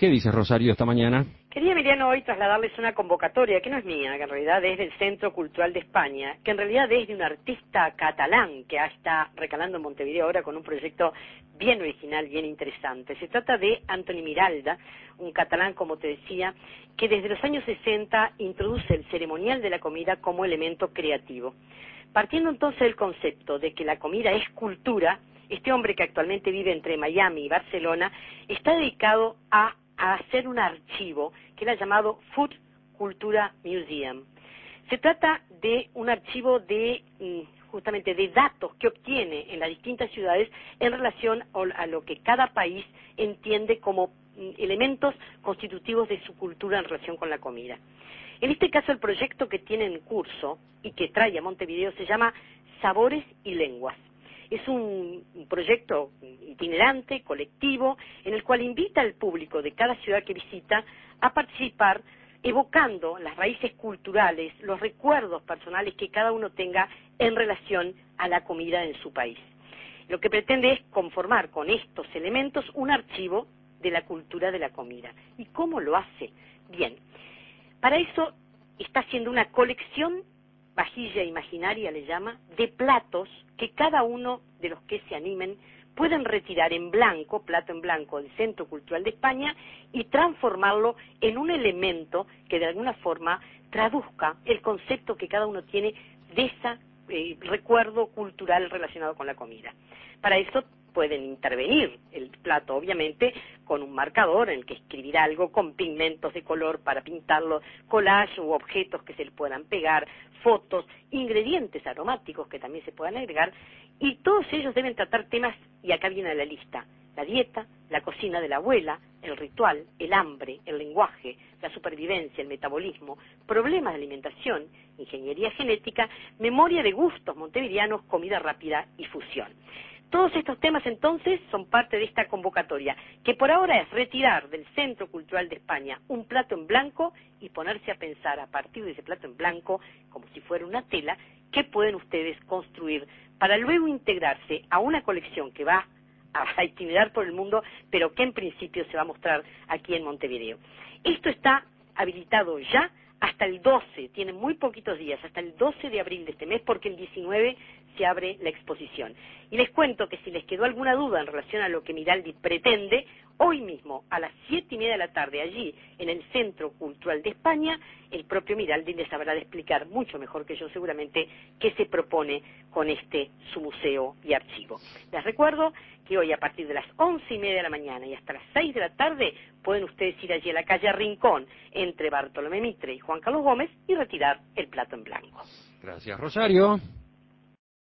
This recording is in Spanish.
¿Qué dice Rosario esta mañana? Quería, Emiliano, hoy trasladarles una convocatoria que no es mía, que en realidad es del Centro Cultural de España, que en realidad es de un artista catalán que está recalando en Montevideo ahora con un proyecto bien original, bien interesante. Se trata de Antoni Miralda, un catalán, como te decía, que desde los años 60 introduce el ceremonial de la comida como elemento creativo. Partiendo entonces del concepto de que la comida es cultura, este hombre que actualmente vive entre Miami y Barcelona está dedicado a hacer un archivo que él ha llamado Food Cultura Museum. Se trata de un archivo de justamente de datos que obtiene en las distintas ciudades en relación a lo que cada país entiende como elementos constitutivos de su cultura en relación con la comida. En este caso, el proyecto que tiene en curso y que trae a Montevideo se llama Sabores y Lenguas. Es un proyecto itinerante, colectivo, en el cual invita al público de cada ciudad que visita a participar, evocando las raíces culturales, los recuerdos personales que cada uno tenga en relación a la comida en su país. Lo que pretende es conformar con estos elementos un archivo de la cultura de la comida. ¿Y cómo lo hace? Bien, para eso está haciendo una colección, vajilla imaginaria le llama, de platos que cada uno de los que se animen pueden retirar en blanco, plato en blanco del Centro Cultural de España, y transformarlo en un elemento que de alguna forma traduzca el concepto que cada uno tiene de ese recuerdo cultural relacionado con la comida. Para eso pueden intervenir el plato, obviamente, con un marcador en el que escribir algo, con pigmentos de color para pintarlo, collage u objetos que se le puedan pegar, fotos, ingredientes aromáticos que también se puedan agregar, y todos ellos deben tratar temas, y acá viene la lista: la dieta, la cocina de la abuela, el ritual, el hambre, el lenguaje, la supervivencia, el metabolismo, problemas de alimentación, ingeniería genética, memoria de gustos montevideanos, comida rápida y fusión. Todos estos temas, entonces, son parte de esta convocatoria, que por ahora es retirar del Centro Cultural de España un plato en blanco y ponerse a pensar a partir de ese plato en blanco, como si fuera una tela, qué pueden ustedes construir para luego integrarse a una colección que va a itinerar por el mundo, pero que en principio se va a mostrar aquí en Montevideo. Esto está habilitado ya hasta el 12, tiene muy poquitos días, hasta el 12 de abril de este mes, porque el 19 se abre la exposición. Y les cuento que si les quedó alguna duda en relación a lo que Miraldi pretende, hoy mismo a las 7:30 de la tarde, allí en el Centro Cultural de España, el propio Miraldi les habrá de explicar mucho mejor que yo seguramente qué se propone con su museo y archivo. Les recuerdo que hoy a partir de las 11:30 de la mañana y hasta las 6 de la tarde pueden ustedes ir allí a la calle Rincón entre Bartolomé Mitre y Juan Carlos Gómez y retirar el plato en blanco. Gracias, Rosario.